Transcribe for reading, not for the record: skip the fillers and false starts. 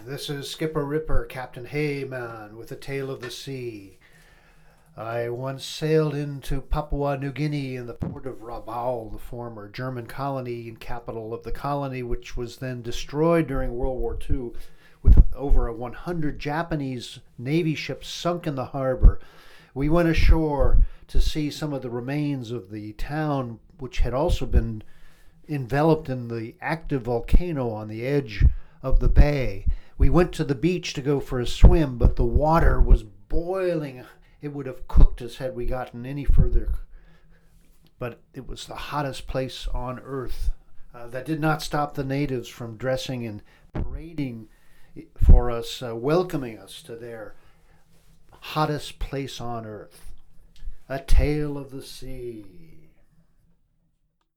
This is Skipper Ripper, Captain Hayman, with a tale of the sea. I once sailed into Papua New Guinea in the port of Rabaul, the former German colony and capital of the colony, which was then destroyed during World War II, with over 100 Japanese Navy ships sunk in the harbor. We went ashore to see some of the remains of the town, which had also been enveloped in the active volcano on the edge of the bay. We went to the beach to go for a swim, but the water was boiling. It would have cooked us had we gotten any further. But it was the hottest place on earth. That did not stop the natives from dressing and parading for us, welcoming us to their hottest place on earth. A tale of the sea.